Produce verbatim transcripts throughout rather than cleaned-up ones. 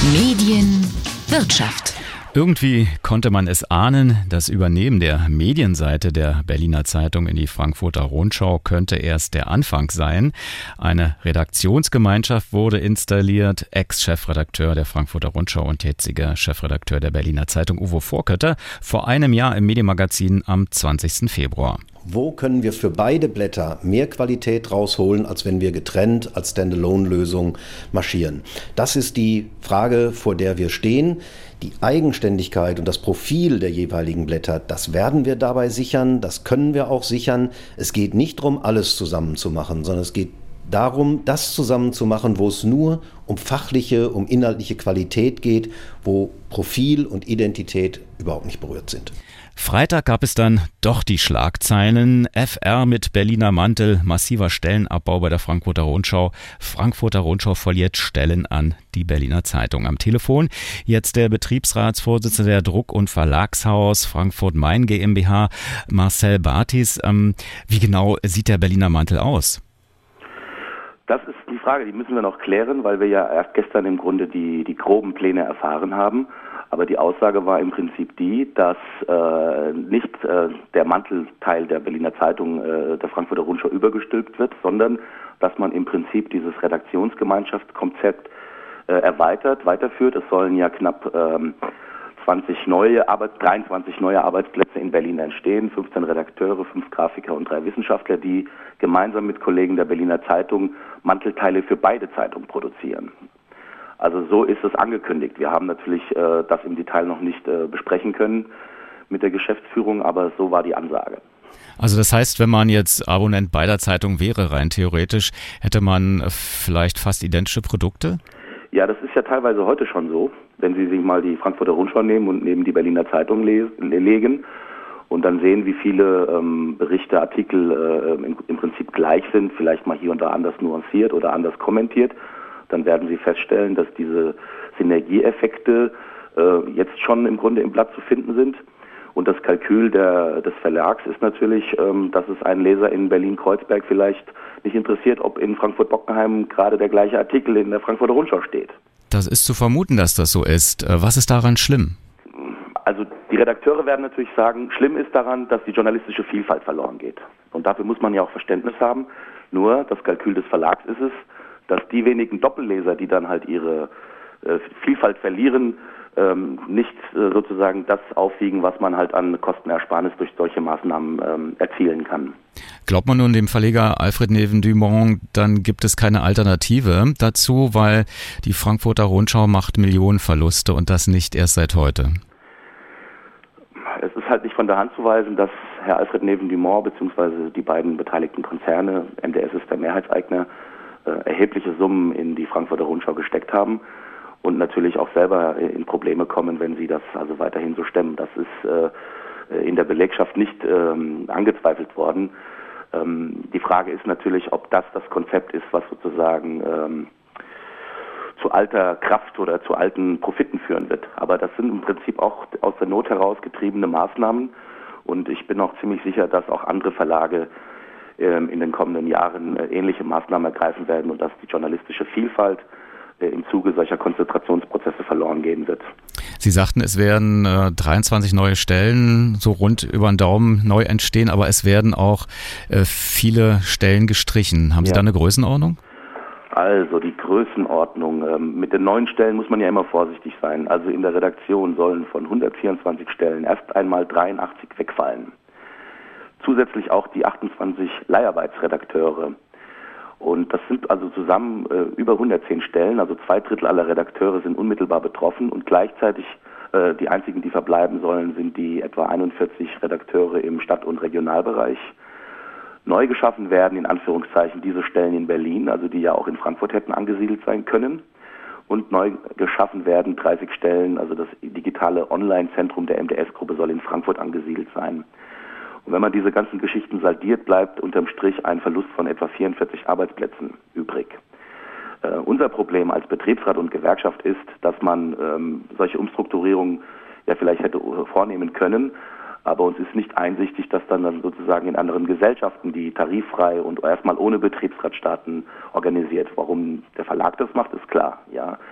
Medienwirtschaft. Irgendwie konnte man es ahnen, das Übernehmen der Medienseite der Berliner Zeitung in die Frankfurter Rundschau könnte erst der Anfang sein. Eine Redaktionsgemeinschaft wurde installiert. Ex-Chefredakteur der Frankfurter Rundschau und jetziger Chefredakteur der Berliner Zeitung Uwe Vorkötter vor einem Jahr im Medienmagazin am zwanzigsten Februar. Wo können wir für beide Blätter mehr Qualität rausholen, als wenn wir getrennt als Standalone-Lösung marschieren? Das ist die Frage, vor der wir stehen. Die Eigenständigkeit und das Profil der jeweiligen Blätter, das werden wir dabei sichern, das können wir auch sichern. Es geht nicht darum, alles zusammen zu machen, sondern es geht darum, das zusammen zu machen, wo es nur um fachliche, um inhaltliche Qualität geht, wo Profil und Identität überhaupt nicht berührt sind. Freitag gab es dann doch die Schlagzeilen. F R mit Berliner Mantel, massiver Stellenabbau bei der Frankfurter Rundschau. Frankfurter Rundschau verliert Stellen an die Berliner Zeitung. Am Telefon jetzt der Betriebsratsvorsitzende der Druck- und Verlagshaus Frankfurt-Main GmbH, Marcel Bartis. Ähm, wie genau sieht der Berliner Mantel aus? Das ist die Frage, die müssen wir noch klären, weil wir ja erst gestern im Grunde die, die groben Pläne erfahren haben. Aber die Aussage war im Prinzip die, dass äh, nicht äh, der Mantelteil der Berliner Zeitung äh, der Frankfurter Rundschau übergestülpt wird, sondern dass man im Prinzip dieses Redaktionsgemeinschaftskonzept äh, erweitert, weiterführt. Es sollen ja knapp ähm, zwanzig neue Arbeits-, dreiundzwanzig neue Arbeitsplätze in Berlin entstehen, fünfzehn Redakteure, fünf Grafiker und drei Wissenschaftler, die gemeinsam mit Kollegen der Berliner Zeitung Mantelteile für beide Zeitungen produzieren. Also so ist es angekündigt. Wir haben natürlich äh, das im Detail noch nicht äh, besprechen können mit der Geschäftsführung, aber so war die Ansage. Also das heißt, wenn man jetzt Abonnent beider Zeitungen wäre, rein theoretisch, hätte man vielleicht fast identische Produkte? Ja, das ist ja teilweise heute schon so. Wenn Sie sich mal die Frankfurter Rundschau nehmen und neben die Berliner Zeitung les- legen und dann sehen, wie viele ähm, Berichte, Artikel äh, im, im Prinzip gleich sind, vielleicht mal hier und da anders nuanciert oder anders kommentiert, dann werden Sie feststellen, dass diese Synergieeffekte äh, jetzt schon im Grunde im Blatt zu finden sind. Und das Kalkül der, des Verlags ist natürlich, ähm, dass es einen Leser in Berlin-Kreuzberg vielleicht nicht interessiert, ob in Frankfurt-Bockenheim gerade der gleiche Artikel in der Frankfurter Rundschau steht. Das ist zu vermuten, dass das so ist. Was ist daran schlimm? Also die Redakteure werden natürlich sagen, schlimm ist daran, dass die journalistische Vielfalt verloren geht. Und dafür muss man ja auch Verständnis haben. Nur das Kalkül des Verlags ist es, dass die wenigen Doppelleser, die dann halt ihre äh, Vielfalt verlieren, ähm, nicht äh, sozusagen das aufwiegen, was man halt an Kostenersparnis durch solche Maßnahmen ähm, erzielen kann. Glaubt man nun dem Verleger Alfred Neven-Dumont, dann gibt es keine Alternative dazu, weil die Frankfurter Rundschau macht Millionenverluste und das nicht erst seit heute? Es ist halt nicht von der Hand zu weisen, dass Herr Alfred Neven-Dumont bzw. die beiden beteiligten Konzerne, M D S ist der Mehrheitseigner, erhebliche Summen in die Frankfurter Rundschau gesteckt haben und natürlich auch selber in Probleme kommen, wenn sie das also weiterhin so stemmen. Das ist äh, in der Belegschaft nicht ähm, angezweifelt worden. Ähm, die Frage ist natürlich, ob das das Konzept ist, was sozusagen ähm, zu alter Kraft oder zu alten Profiten führen wird. Aber das sind im Prinzip auch aus der Not heraus getriebene Maßnahmen und ich bin auch ziemlich sicher, dass auch andere Verlage in den kommenden Jahren ähnliche Maßnahmen ergreifen werden und dass die journalistische Vielfalt im Zuge solcher Konzentrationsprozesse verloren gehen wird. Sie sagten, es werden äh, dreiundzwanzig neue Stellen so rund über den Daumen neu entstehen, aber es werden auch äh, viele Stellen gestrichen. Haben Sie ja da eine Größenordnung? Also die Größenordnung. Ähm, mit den neuen Stellen muss man ja immer vorsichtig sein. Also in der Redaktion sollen von hundertvierundzwanzig Stellen erst einmal dreiundachtzig wegfallen. Zusätzlich auch die achtundzwanzig Leiharbeitsredakteure. Und das sind also zusammen äh, über hundertzehn Stellen, also zwei Drittel aller Redakteure sind unmittelbar betroffen und gleichzeitig äh, die einzigen, die verbleiben sollen, sind die etwa einundvierzig Redakteure im Stadt- und Regionalbereich. Neu geschaffen werden, in Anführungszeichen, diese Stellen in Berlin, also die ja auch in Frankfurt hätten angesiedelt sein können. Und neu geschaffen werden dreißig Stellen, also das digitale Online-Zentrum der M D S-Gruppe soll in Frankfurt angesiedelt sein. Und wenn man diese ganzen Geschichten saldiert, bleibt unterm Strich ein Verlust von etwa vierundvierzig Arbeitsplätzen übrig. Äh, unser Problem als Betriebsrat und Gewerkschaft ist, dass man ähm, solche Umstrukturierungen ja vielleicht hätte vornehmen können, aber uns ist nicht einsichtig, dass dann, dann sozusagen in anderen Gesellschaften, die tariffrei und erstmal ohne Betriebsrat starten, organisiert. Warum der Verlag das macht, ist klar. Ja,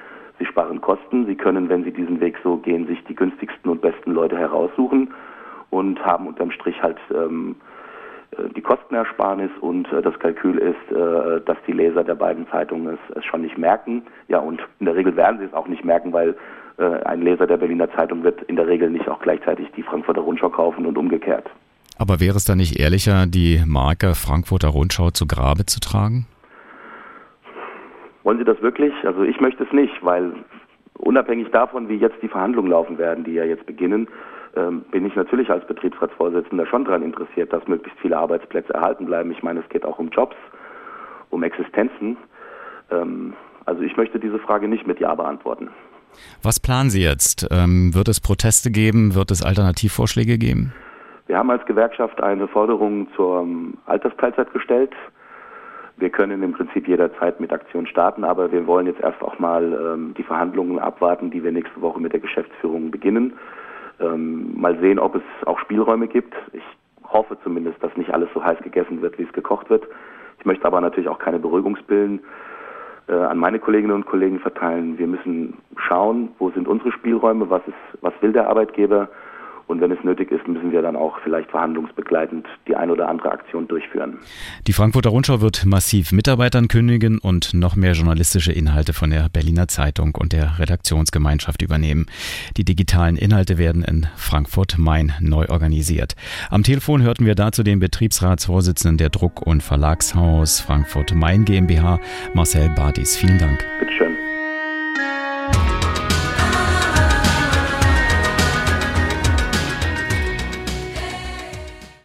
Sie sparen Kosten. Sie können, wenn Sie diesen Weg so gehen, sich die günstigsten und besten Leute heraussuchen und haben unterm Strich halt ähm, die Kostenersparnis, und äh, das Kalkül ist, äh, dass die Leser der beiden Zeitungen es, es schon nicht merken. Ja, und in der Regel werden sie es auch nicht merken, weil äh, ein Leser der Berliner Zeitung wird in der Regel nicht auch gleichzeitig die Frankfurter Rundschau kaufen und umgekehrt. Aber wäre es dann nicht ehrlicher, die Marke Frankfurter Rundschau zu Grabe zu tragen? Wollen Sie das wirklich? Also ich möchte es nicht, weil unabhängig davon, wie jetzt die Verhandlungen laufen werden, die ja jetzt beginnen, ähm, bin ich natürlich als Betriebsratsvorsitzender schon daran interessiert, dass möglichst viele Arbeitsplätze erhalten bleiben. Ich meine, es geht auch um Jobs, um Existenzen. Ähm, also ich möchte diese Frage nicht mit Ja beantworten. Was planen Sie jetzt? Ähm, wird es Proteste geben? Wird es Alternativvorschläge geben? Wir haben als Gewerkschaft eine Forderung zur ähm, Altersteilzeit gestellt. Wir können im Prinzip jederzeit mit Aktion starten, aber wir wollen jetzt erst auch mal ähm, die Verhandlungen abwarten, die wir nächste Woche mit der Geschäftsführung beginnen. Ähm, mal sehen, ob es auch Spielräume gibt. Ich hoffe zumindest, dass nicht alles so heiß gegessen wird, wie es gekocht wird. Ich möchte aber natürlich auch keine Beruhigungspillen äh, an meine Kolleginnen und Kollegen verteilen. Wir müssen schauen, wo sind unsere Spielräume, was ist, was will der Arbeitgeber. Und wenn es nötig ist, müssen wir dann auch vielleicht verhandlungsbegleitend die ein oder andere Aktion durchführen. Die Frankfurter Rundschau wird massiv Mitarbeitern kündigen und noch mehr journalistische Inhalte von der Berliner Zeitung und der Redaktionsgemeinschaft übernehmen. Die digitalen Inhalte werden in Frankfurt-Main neu organisiert. Am Telefon hörten wir dazu den Betriebsratsvorsitzenden der Druck- und Verlagshaus Frankfurt-Main GmbH, Marcel Badis. Vielen Dank. Bitteschön.